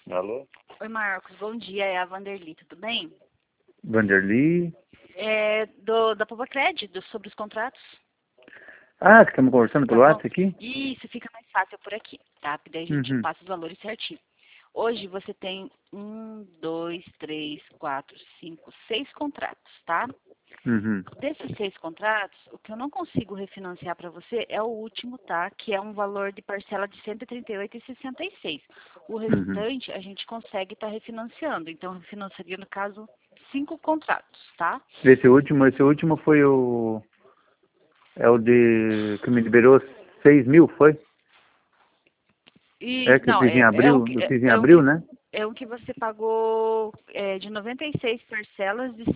Alô? Oi, Marcos. Bom dia. É a Vanderly, tudo bem? Vanderly? É da Povacred, sobre os contratos. Ah, que estamos conversando Tá pelo bom? WhatsApp aqui? Isso fica mais fácil por aqui, tá? Porque daí a gente Uhum. passa os valores certinho. Hoje você tem 6 contratos, tá? Uhum. Desses 6 contratos, o que eu não consigo refinanciar para você é o último, tá? Que é um valor de parcela de 138,66. O Uhum. restante a gente consegue estar refinanciando. Então, refinanciaria, no caso, 5 contratos, tá? Esse último foi o... É o de... que me liberou 6.000, foi? É, E, que eu não, fiz em abril, eu fiz em abril, né? é um que você pagou de 96 parcelas de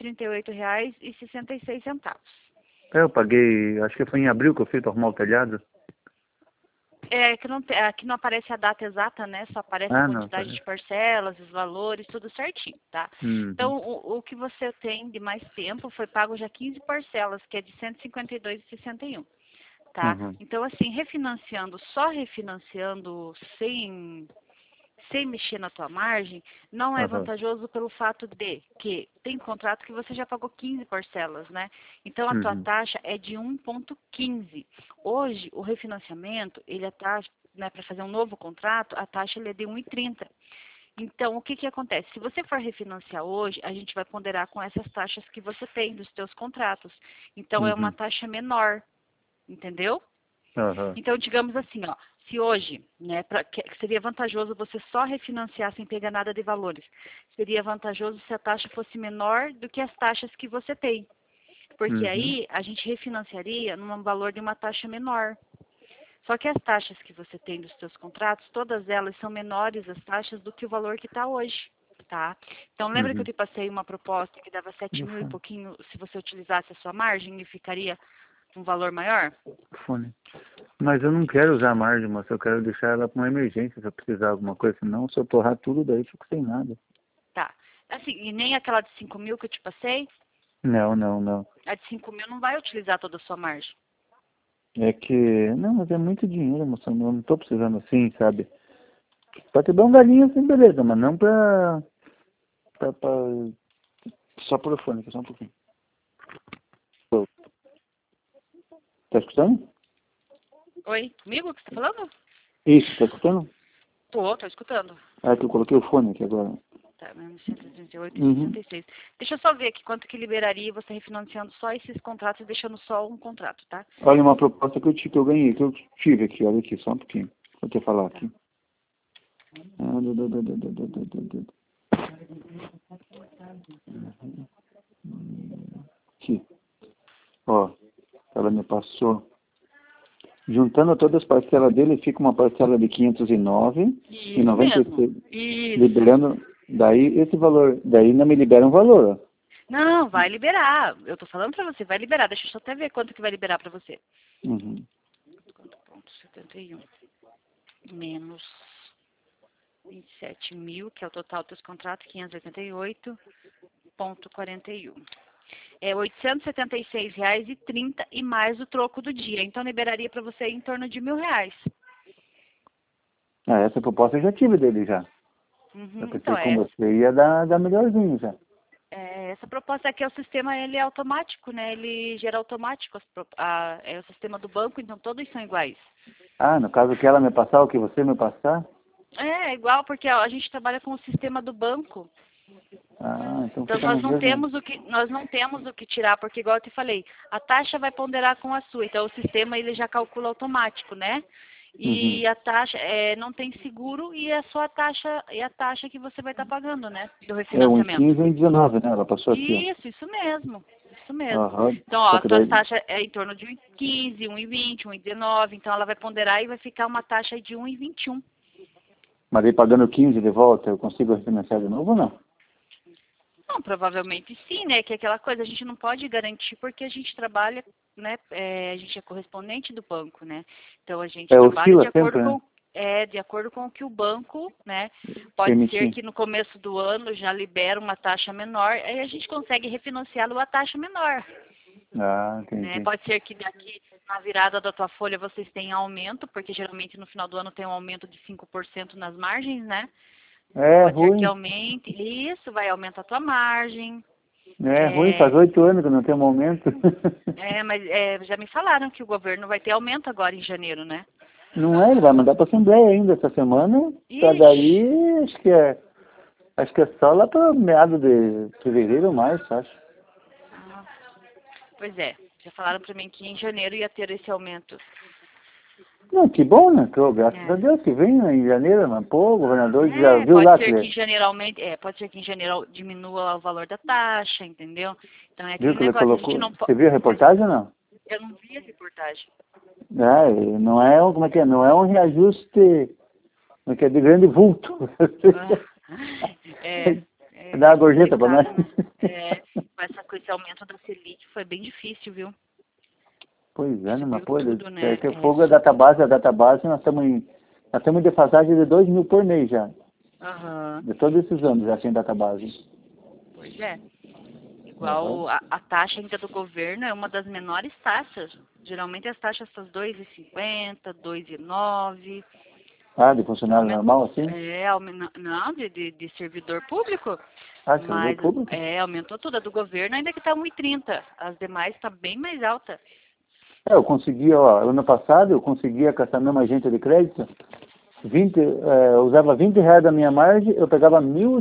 R$ 138,66. É, eu paguei, acho que foi em abril que eu fiz pra arrumar o telhado. É que não, aqui não aparece a data exata, né? Só aparece a Ah, não, quantidade de parece. parcelas, os valores, tudo certinho, tá? Uhum. Então, o que você tem de mais tempo foi pago já 15 parcelas, que é de 152,61, tá? Uhum. Então, assim, só refinanciando sem mexer na tua margem, não é Uhum. vantajoso pelo fato de que tem contrato que você já pagou 15 parcelas, né? Então a tua Uhum. taxa é de 1,15. Hoje, o refinanciamento, ele a taxa, né, para fazer um novo contrato, a taxa ele é de 1,30. Então, o que que acontece? Se você for refinanciar hoje, a gente vai ponderar com essas taxas que você tem dos teus contratos. Então, é uma Uhum. taxa menor, entendeu? Uhum. Então, digamos assim, ó, se hoje, né, que seria vantajoso você só refinanciar sem pegar nada de valores, seria vantajoso se a taxa fosse menor do que as taxas que você tem, porque Uhum. aí a gente refinanciaria num valor de uma taxa menor. Só que as taxas que você tem dos seus contratos, todas elas são menores as taxas do que o valor que está hoje, tá? Então, lembra que eu Uhum. te passei uma proposta que dava 7.000 e Ufa. pouquinho se você utilizasse a sua margem e ficaria um valor maior? Fone. Mas eu não quero usar a margem, moça. Eu quero deixar ela para uma emergência, se eu precisar de alguma coisa. Senão, se eu torrar tudo, daí eu fico sem nada. Tá. Assim, e nem aquela de 5.000 que eu te passei, Não, não, não. a de 5.000 não vai utilizar toda a sua margem. É que... Não, mas é muito dinheiro, moça. Eu não tô precisando assim, sabe? Pra quebrar um galinho, assim, beleza. Mas não pra... Só por fone, só um pouquinho. Tá escutando? Oi, comigo que você tá falando? Isso, tá escutando? Tô escutando. Ah, que eu coloquei o fone aqui agora. Tá, menos 138 e Uhum. 66. Deixa eu só ver aqui quanto que liberaria você refinanciando só esses contratos e deixando só um contrato, tá? Olha uma proposta que eu ganhei, que eu tive aqui. Olha aqui, só um pouquinho. Vou te falar Tá. aqui. Aqui. Ó, ela me passou. Juntando todas as parcelas dele, fica uma parcela de 509 e Isso mesmo. 96. Isso. Liberando, daí esse valor, daí não me libera um valor, ó. Não, vai liberar. Eu tô falando pra você, vai liberar. Deixa eu só até ver quanto que vai liberar pra você. Uhum. Quanto ponto 71 menos 27.000, que é o total dos contratos, 588,41. É R$ 876,30 e mais o troco do dia. Então liberaria para você em torno de R$ 1.000. Ah, essa proposta eu já tive dele já. Eu Uhum. Então, pensei com você ia dar melhorzinho já. essa proposta aqui é o sistema, ele é automático, né? Ele gera automático, é o sistema do banco, então todos são iguais. Ah, no caso que ela me passar, o que você me passar? É igual, porque ó, a gente trabalha com o sistema do banco. Ah, então Então fica no mesmo. nós não temos o que tirar, porque igual eu te falei, a taxa vai ponderar com a sua, então o sistema ele já calcula automático, né? Uhum. E a taxa não tem seguro e é só a taxa que você vai estar pagando, né? Do É um em refinanciamento. 15 e um em 19, né? Ela passou aqui, ó. Isso mesmo. Isso mesmo. Aham. Então, ó, Só a que tua daí, taxa é em torno de 1,15, 1,20, 1,19, então ela vai ponderar e vai ficar uma taxa de 1,21. mas aí pagando 15 de volta, eu consigo refinanciar de novo ou não? Não, provavelmente sim, né? Que é aquela coisa, a gente não pode garantir porque a gente trabalha, né? A gente é correspondente do banco, né? Então a gente É, trabalha oscila sempre, né? de acordo com o que o banco, né? Pode ser Permitir. que no começo do ano já libera uma taxa menor, aí a gente consegue refinanciá-lo a taxa menor, Ah, né? entendi. Pode ser que daqui na virada da tua folha vocês tenham aumento, porque geralmente no final do ano tem um aumento de 5% nas margens, né? É Pode ser que ruim. aumente. Isso vai aumentar a tua margem. É ruim, faz 8 anos que não tem um aumento. Mas já me falaram que o governo vai ter aumento agora em janeiro, né? Não é, ele vai mandar para a Assembleia ainda essa semana. Tá Ixi, daí, acho que é só lá para meados de fevereiro ou março, acho. ah, pois é. Já falaram pra mim que em janeiro ia ter esse aumento. Não, que bom, né? Graças a É. Deus que vem né, em janeiro, mas pô, o governador já viu Pode lá ser que que em janeiro aumente, pode ser que em janeiro diminua o valor da taxa, entendeu? Então é viu aquele que ele negócio, a gente colocou. não pode. Você viu a reportagem ou não? Eu não vi a reportagem. É, não é como é que é? Não é um reajuste, como é que é, de grande vulto. Ah, É, Dá uma é gorjeta para nós. complicado, né? Com esse aumento da Selic foi bem difícil, viu? Pois é, né, mas Subiu pô, tudo, é né? que fogo a database, nós estamos em defasagem de 2 mil por mês já. Aham, De todos esses anos já tem database. pois é. Aham. Igual a taxa ainda do governo é uma das menores taxas. Geralmente as taxas são 2,50, 2,09. Ah, de funcionário Aumenta, normal assim? não, de servidor público, Ah, servidor mas público? aumentou tudo. A do governo ainda que está 1,30. As demais está bem mais alta. Eu consegui, ó, ano passado eu conseguia com essa mesma agente de crédito, eu usava R$ 20 da minha margem, eu pegava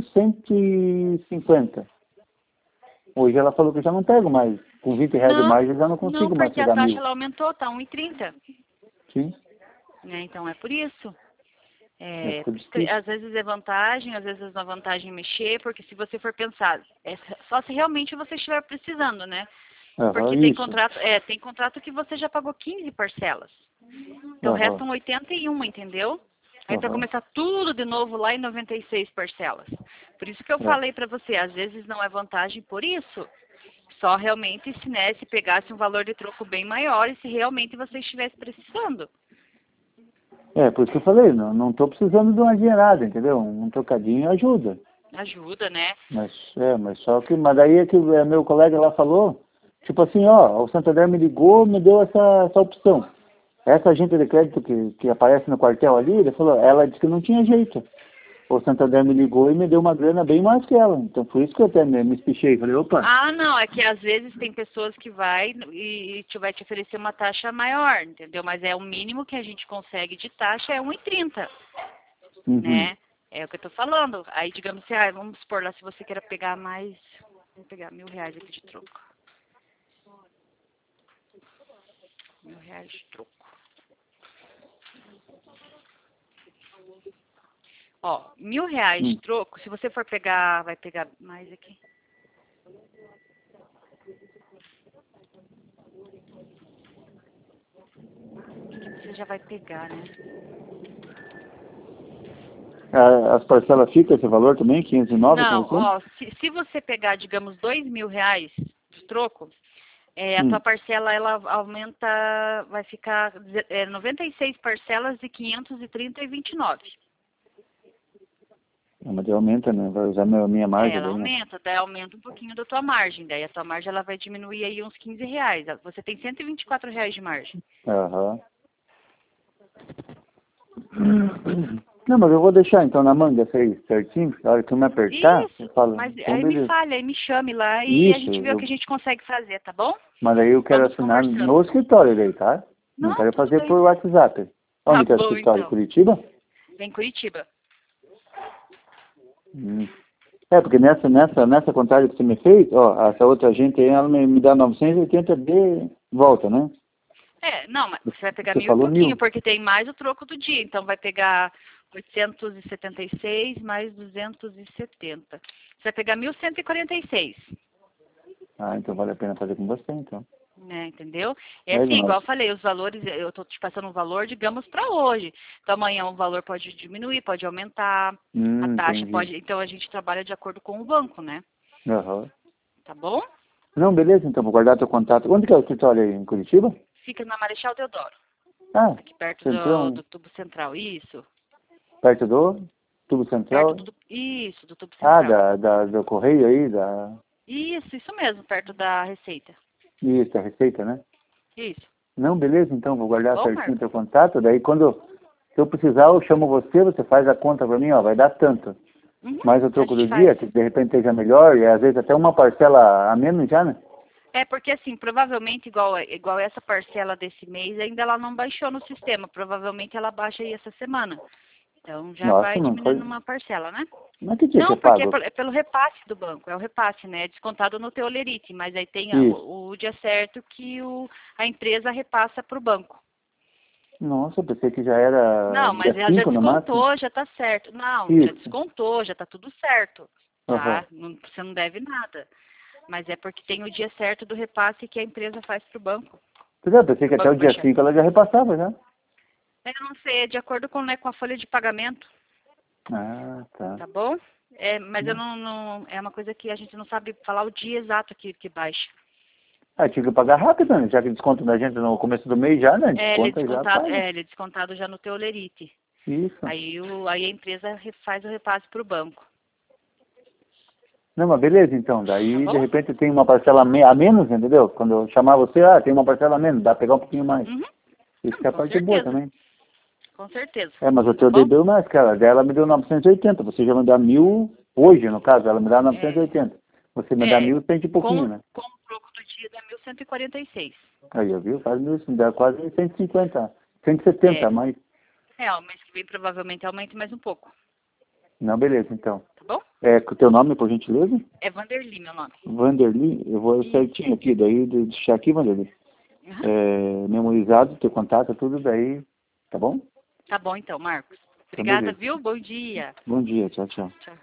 1.150. Hoje ela falou que eu já não pego mais. Com R$ 20 de Não, margem eu já não não, consigo mais porque a pegar taxa 1.000. ela aumentou, está 1,30. Sim, Né? Então é por isso. fica Por isso que difícil. às vezes é vantagem, às vezes não é vantagem mexer, porque se você for pensar, só se realmente você estiver precisando, né? Aham, Porque isso. tem contrato que você já pagou 15 parcelas. Então Aham, restam 81, entendeu? Aí vai aham. começar tudo de novo lá em 96 parcelas. Por isso que eu É. falei pra você, às vezes não é vantagem por isso. Só realmente se, né, se pegasse um valor de troco bem maior e se realmente você estivesse precisando. Por isso que eu falei, não estou precisando de uma dinheirada, entendeu? Um trocadinho ajuda. Ajuda, né? Mas daí é que meu colega lá falou, tipo assim, ó, o Santander me ligou, me deu essa opção. Essa agente de crédito que aparece no quartel ali, ele falou, ela disse que não tinha jeito. O Santander me ligou e me deu uma grana bem mais que ela. Então foi isso que eu até me espichei. Falei, opa, Ah, não, é que às vezes tem pessoas que vai te oferecer uma taxa maior, entendeu? Mas é o mínimo que a gente consegue de taxa é 1,30, uhum. né? É o que eu tô falando. Aí, digamos assim, vamos supor lá, se você queira pegar mais, vamos pegar R$ 1.000 aqui de troco. R$ 1.000 de troco. Ó, R$ 1.000 de Hum. troco, se você for pegar, vai pegar mais aqui. O que você já vai pegar, né? As parcelas ficam esse valor também, 509, como Não, assim? ó, se você pegar, digamos, R$ 2.000 de troco, a tua Hum. parcela ela aumenta, vai ficar 96 parcelas de 530,29. Mas daí aumenta, né? Vai usar minha margem Ela daí, né? aumenta, daí aumenta um pouquinho da tua margem, daí a tua margem ela vai diminuir aí uns R$ 15. Você tem R$ 124 de margem. Aham. Não, mas eu vou deixar então na manga essa aí certinho, porque a hora que eu me apertar, eu Isso, falo, mas então aí me beleza. fale, aí me chame lá e a Isso, gente vê o que a gente consegue fazer, tá bom? mas aí eu quero Vamos assinar conversando. no escritório daí, tá? Não Não, quero tudo fazer bem. por WhatsApp. Tá Onde que é o bom escritório? então. Curitiba? Vem Curitiba. Hum. Porque nessa contagem que você me fez, ó, essa outra gente aí, ela me dá 980 de volta, né? Não, mas você vai pegar Você 1.000 e falou pouquinho, 1.000. porque tem mais o troco do dia. Então vai pegar 876 mais 270. Você vai pegar 1.146, Ah, então vale a pena fazer com você, então. né? Entendeu? É É, assim, igual nós. eu falei, os valores, eu tô te passando um valor, digamos, para hoje. Então amanhã o valor pode diminuir, pode aumentar, a taxa Entendi. pode. Então a gente trabalha de acordo com o banco, né? Aham. Tá bom? Não, beleza, então vou guardar teu contato. Onde que é o escritório aí? Em Curitiba? Fica na Marechal Deodoro, Ah, aqui perto Centrão, do tubo central. Isso. perto do Tubo Perto Central. isso, do tubo Ah, central. do correio aí, Isso mesmo, perto da Receita. Isso, a receita, né? Isso. Não, beleza, então, vou Tá guardar bom, certinho Marcos? teu contato, daí se eu precisar, eu chamo você, você faz a conta pra mim, ó, vai dar tanto. Mais o troco a do gente dia, faz. que de repente esteja melhor, e às vezes até uma parcela a menos já, né? É porque assim, provavelmente igual essa parcela desse mês, ainda ela não baixou no sistema. Provavelmente ela baixa aí essa semana. Então já Nossa, vai não diminuindo foi. uma parcela, né? Mas que dia que é Não, porque é pago? pelo repasse do banco, é o repasse, né? É descontado no teu Olerite, mas aí tem Isso. o dia certo que a empresa repassa para o banco. Nossa, eu pensei que já era Não, mas dia ela já 5 no máximo. descontou, já tá certo. Não, já Isso. descontou, já tá tudo certo, Aham. tá? Você não deve nada. Mas é porque tem o dia certo do repasse que a empresa faz para o banco. Pois é, eu pensei Para que o até o banco dia baixar. 5 ela já repassava já. Eu não sei, é de acordo com, né, com a folha de pagamento, Ah, tá. tá bom? É, mas eu não. É uma coisa que a gente não sabe falar o dia exato que baixa. Ah, tinha que pagar rápido, né? Já que desconto da gente no começo do mês já, né? Desconta já, paga. Ele é descontado já no teu Olerite. Isso. Aí a empresa faz o repasse para o banco, Não, mas beleza, então. tá Daí, de bom? repente, tem uma parcela a menos, entendeu? Quando eu chamar você, tem uma parcela a menos, dá pra pegar um pouquinho mais. Uhum. Isso Não, que é a com parte boa certeza, também. com certeza, É, mas o tá teu bom? deu mais, cara. Dela me deu 980. Você já me dá 1.000 hoje, no caso. Ela me dá É, 980. Você me dá 1.100 e pouquinho, né? com o troco do dia dá 1.146. Aí, eu vi, faz isso, me dá quase 150, 170 É, a mais. o mês que vem provavelmente aumente mais um pouco, Não, beleza, então. tá bom? É, com o teu nome, por gentileza? É Vanderly meu nome. Vanderly, eu vou Isso. certinho aqui, daí deixar aqui, Vanderly. Uhum. É, memorizado, teu contato, tudo daí, tá bom? Tá bom então, Marcos. Então, Obrigada, beleza. viu? Bom dia. Bom dia, tchau, tchau. Tchau.